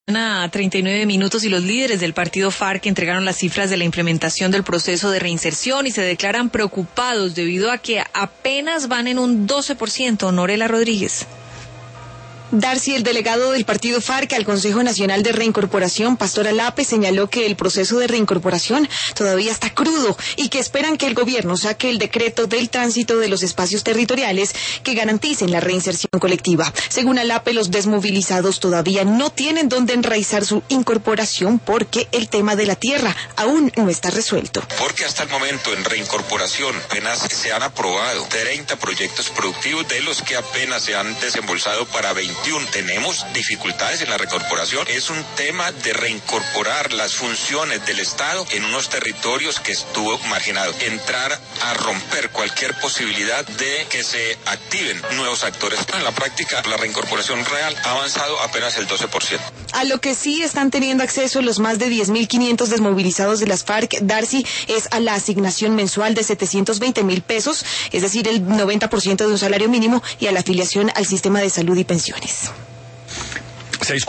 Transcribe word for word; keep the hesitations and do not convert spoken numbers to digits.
A treinta y nueve minutos y los líderes del partido FARC entregaron las cifras de la implementación del proceso de reinserción y se declaran preocupados debido a que apenas van en un doce por ciento. Norela Rodríguez. Darcy, el delegado del partido FARC al Consejo Nacional de Reincorporación, Pastora Lape, señaló que el proceso de reincorporación todavía está crudo y que esperan que el gobierno saque el decreto del tránsito de los espacios territoriales que garanticen la reinserción colectiva. Según Lape, los desmovilizados todavía no tienen dónde enraizar su incorporación porque el tema de la tierra aún no está resuelto. Porque hasta el momento en reincorporación apenas se han aprobado treinta proyectos productivos, de los que apenas se han desembolsado para veinte. Tenemos dificultades en la reincorporación. Es un tema de reincorporar las funciones del Estado en unos territorios que estuvo marginado. Entrar a romper cualquier posibilidad de que se activen nuevos actores. En la práctica, la reincorporación real ha avanzado apenas el doce por ciento. A lo que sí están teniendo acceso los más de diez mil quinientos desmovilizados de las FARC, Darcy, es a la asignación mensual de setecientos veinte mil pesos, es decir, el noventa por ciento de un salario mínimo, y a la afiliación al sistema de salud y pensiones.